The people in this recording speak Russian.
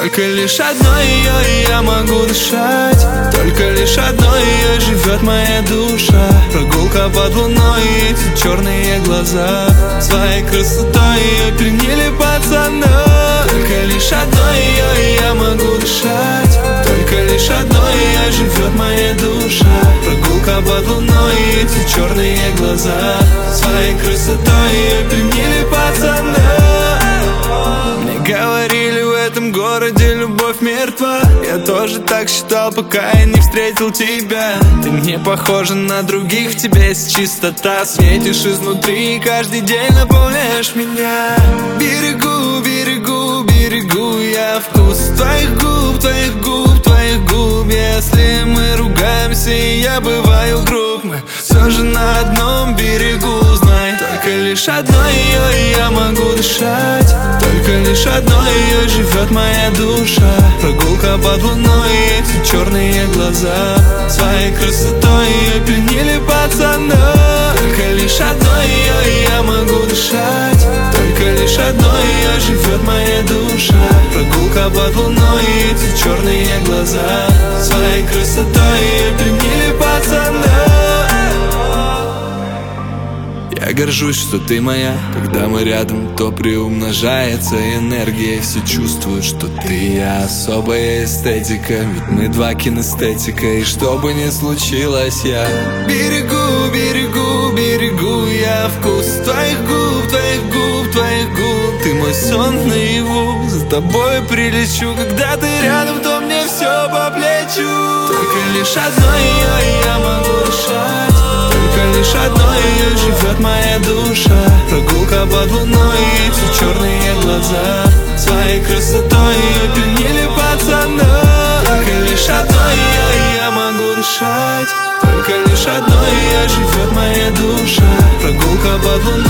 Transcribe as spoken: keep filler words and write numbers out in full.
Только лишь одной ее я могу дышать. Только лишь одной ее живет моя душа. Прогулка под луной и эти черные глаза. Своей красотой ее пленили пацаны. Только лишь одной ее я могу дышать. Только лишь одной ее живет моя душа. Прогулка под луной и эти черные глаза. Своей красотой ее пленили пацаны. Мне говорили, в этом городе любовь мертва. Я тоже так считал, пока я не встретил тебя. Ты не похожа на других, в тебе есть чистота. Светишь изнутри и каждый день наполняешь меня. Берегу, берегу, берегу я вкус твоих губ, твоих губ, твоих губ. Если мы ругаемся и я бываю груб, мы все же на одном берегу, знай. Только лишь одной ее я могу дышать. Только лишь одной ее живет моя душа. Прогулка под луной и эти черные глаза. Своей красотой ее пленили пацаны. Только лишь одной ее я могу дышать. Только лишь одной ее живет моя душа. Прогулка под луной и эти черные глаза. Своей красотой ее пленили пацаны. Я горжусь, что ты моя. Когда мы рядом, то приумножается энергия. Все чувствуют, что ты я. Особая эстетика, ведь мы два кинестетика. И что бы ни случилось, я берегу, берегу, берегу я вкус твоих губ, твоих губ, твоих губ. Ты мой сон наяву. За тобой прилечу. Когда ты рядом, то мне все по плечу. Только лишь одной ее я могу дышать. Только лишь одной ее живет моя душа. Прогулка под луной и эти черные глаза. Своей красотой ее пленили пацаны. Только лишь одной ее я могу дышать. Только лишь одной ее живет моя душа. Прогулка под луной